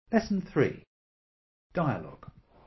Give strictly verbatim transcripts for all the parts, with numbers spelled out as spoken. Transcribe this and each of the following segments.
Lesson three. Dialogue.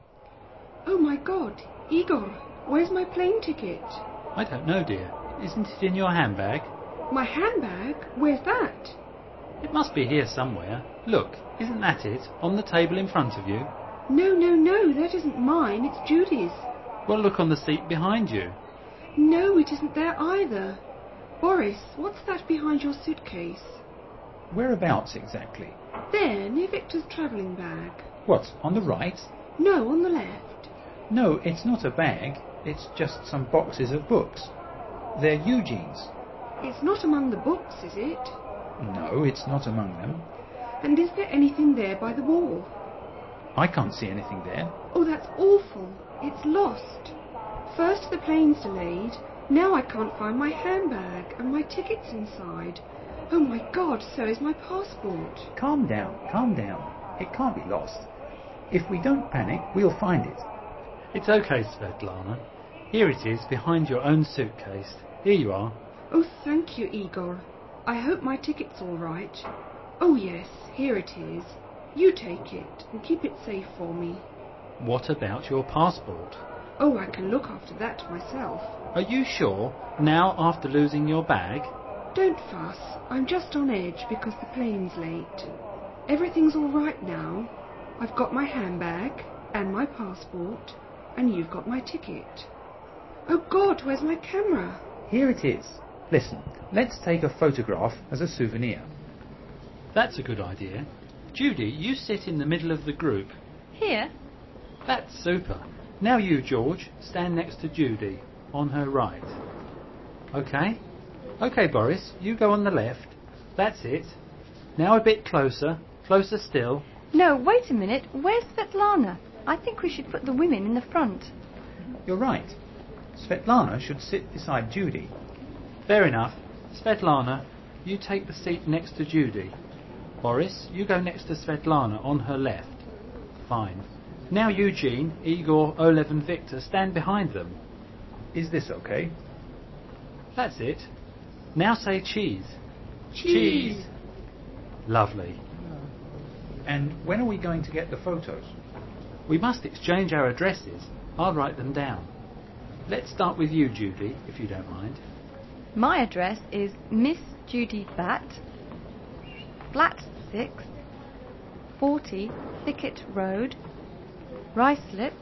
Oh my God, Igor, where's my plane ticket? I don't know, dear. Isn't it in your handbag? My handbag? Where's that? It must be here somewhere. Look, isn't that it, on the table in front of you? No, no, no, that isn't mine, it's Judy's. Well, look on the seat behind you. No, it isn't there either. Boris, what's that behind your suitcase? Whereabouts exactly? There, near Victor's travelling bag. What, on the right? No, on the left. No, it's not a bag. It's just some boxes of books. They're Eugene's. It's not among the books, is it? No, it's not among them. And is there anything there by the wall? I can't see anything there. Oh, that's awful. It's lost. First the plane's delayed. Now I can't find my handbag and my ticket's inside. Oh my God, so is my passport. Calm down, calm down. It can't be lost. If we don't panic, we'll find it. It's okay, Svetlana. Here it is, behind your own suitcase. Here you are. Oh, thank you, Igor. I hope my ticket's all right. Oh yes, here it is. You take it and keep it safe for me. What about your passport? Oh, I can look after that myself. Are you sure, now after losing your bag? Don't fuss. I'm just on edge because the plane's late. Everything's all right now. I've got my handbag and my passport, and you've got my ticket. Oh God, where's my camera? Here it is. Listen, let's take a photograph as a souvenir. That's a good idea. Judy, you sit in the middle of the group. Here? That's super. Now you, George, stand next to Judy, on her right. OK? OK, Boris, you go on the left. That's it. Now a bit closer. Closer still. No, wait a minute. Where's Svetlana? I think we should put the women in the front. You're right. Svetlana should sit beside Judy. Fair enough. Svetlana, you take the seat next to Judy. Boris, you go next to Svetlana on her left. Fine. Now Eugene, Igor, Olev and Victor stand behind them. Is this okay? That's it. Now say cheese. Cheese. Cheese. Lovely. And when are we going to get the photos? We must exchange our addresses. I'll write them down. Let's start with you, Judy, if you don't mind. My address is Miss Judy Batt, Flat six, forty Thicket Road, Ruislip,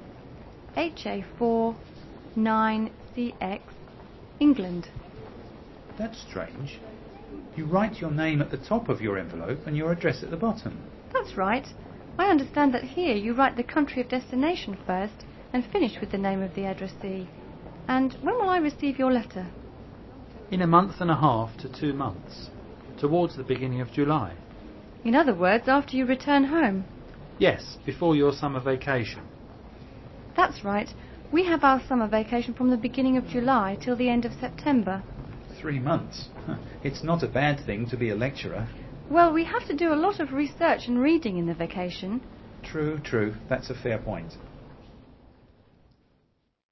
H A four nine C X, England. That's strange. You write your name at the top of your envelope and your address at the bottom. That's right. I understand that here you write the country of destination first and finish with the name of the addressee. And when will I receive your letter? In a month and a half to two months. Towards the beginning of July. In other words, after you return home. Yes, before your summer vacation. That's right. We have our summer vacation from the beginning of July till the end of September. Three months. It's not a bad thing to be a lecturer. Well, we have to do a lot of research and reading in the vacation. True, true. That's a fair point.